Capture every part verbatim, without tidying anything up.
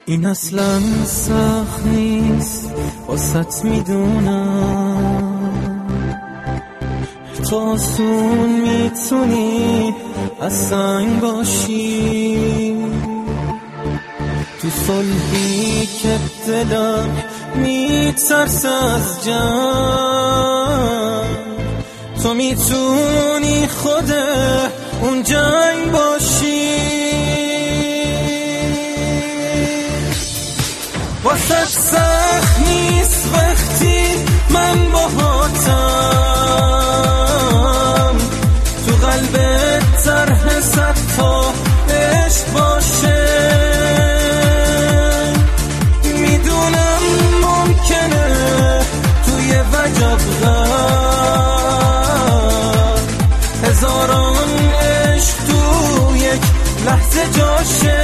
این اصلا سخت نیست واسط میدونم، تو آسون میتونی از سنگ باشی، تو صلحی که دلم میترس از جنگ، تو میتونی خود اون جنگ باشی. واسه سخت نیست وقتی من باهاتم، تو قلبت طرح صد تا عشق باشه، میدونم ممکنه توی وجب غم هزاران عشق تو یک لحظه جاشه.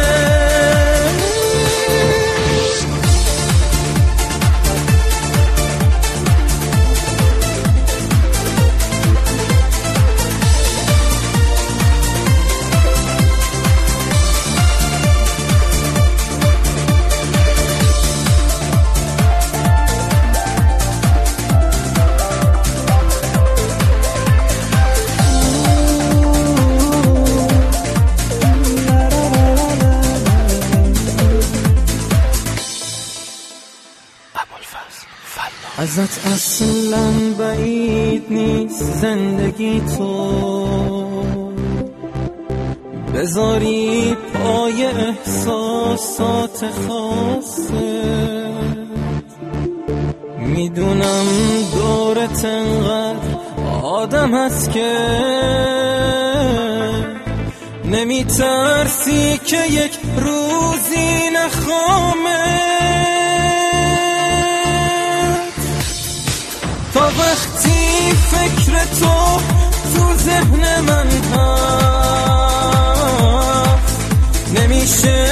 ازت اصلا بعید نیست زندگی تو بذاری پای احساسات خاصه، میدونم دورت انقدر آدم هست که نمیترسی که یک روزی نخوامه، تا وقتی فکر تو تو ذهن من هست نمیشه